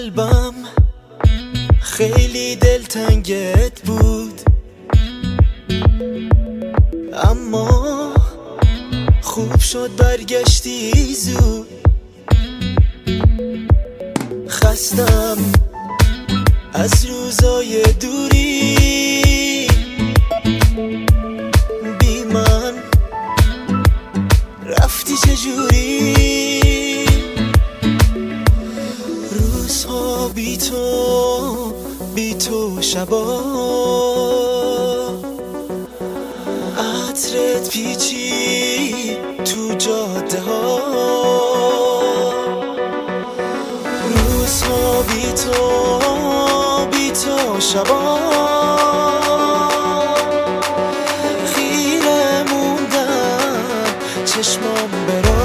قلبم خیلی دلتنگت بود، اما خوب شد برگشتی زود. خستم از روزای دوری، بی من رفتی چجوری؟ روزها بی تو شبا عطرت پیچی تو جاده ها. روزها بی تو شبا خیره موندن چشمام برا.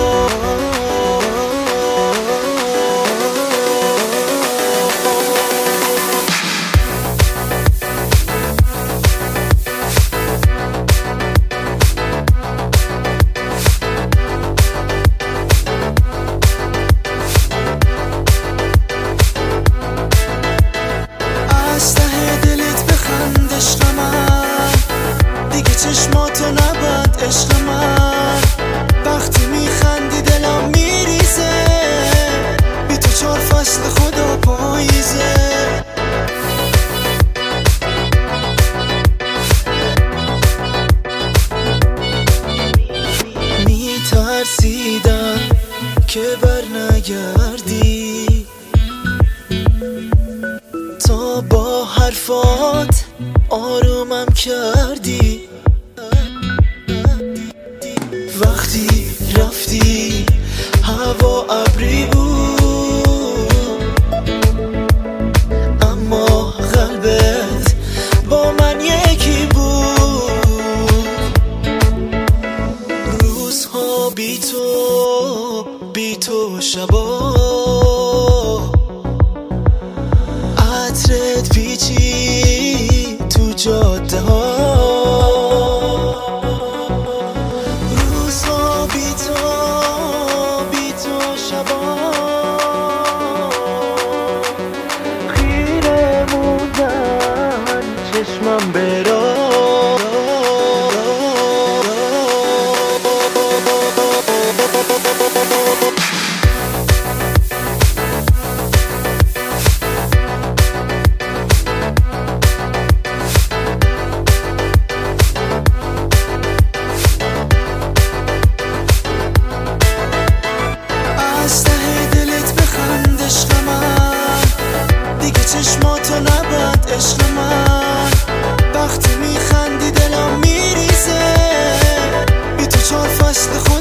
چشماتو نبند عشق من، وقتی میخندی دلم میریزه، بی تو 4 فصل خدا پاییزه. میترسیدم که بر نگردی، تا با حرفات آرومم کردی. وقتی رفتی هوا ابری بود، اما قلبت با من یکی بود. روزها بی تو شبا عطرت پیچی تو جاده ها. خیره موندن چشمم برا. چشماتو نبند عشق من، وقتی میخندی دلم میریزه، بی تو 4 فصل